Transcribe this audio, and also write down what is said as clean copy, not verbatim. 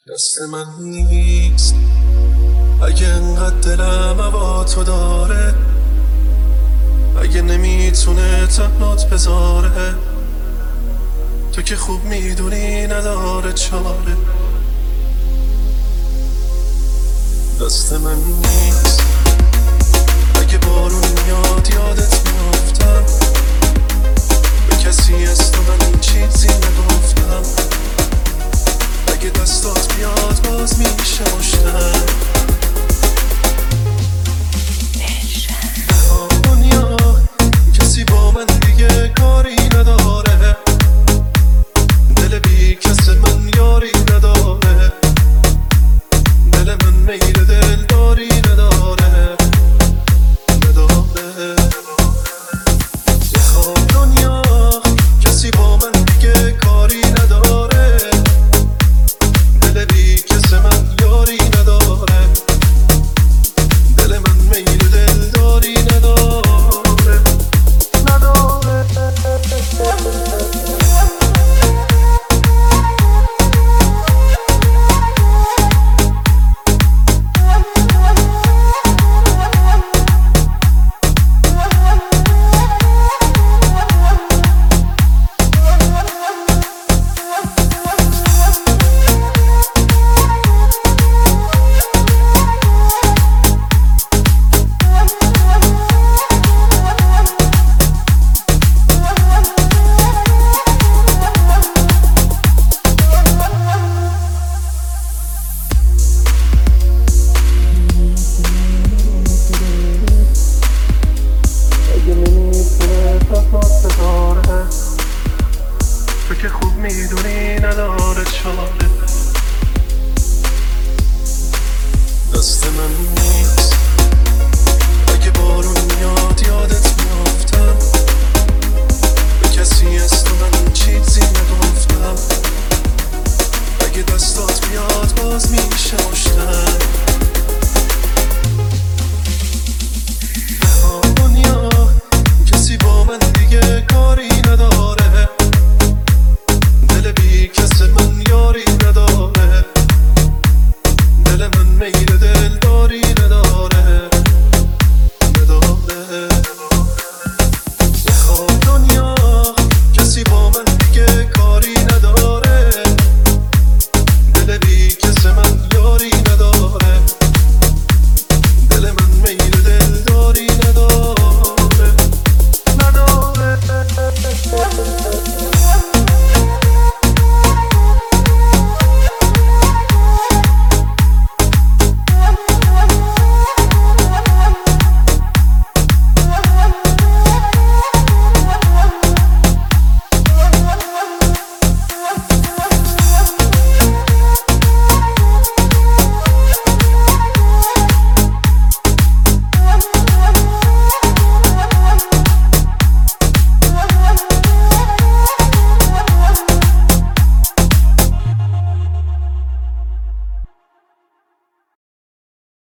دست من نیست اگه انقدر دلم هوا تو داره، اگه نمیتونه تنات بذاره، تو که خوب میدونی نداره چاره. دست من نیست اگه بارون میاد یادت میافتم، به کسی از تو من این چیزی نگفتم، اگه دستات بیاد باز میشه مشتم. دنیا کسی با من دیگه کاری نداره، دل بی کس من یاری نداره، دل من میل دلداری نداره. دنیا کسی با من دیگه کاری نداره، دل بی کس من یاری نداره، دل من میل دلداری نداره. تو که خوب میدونی نداره چاره. دست من نیست اگه بارون میاد یادت میافتم، به کسی از تو من چیزی نگفتم، اگه دستات بیاد باز میشه مشتم.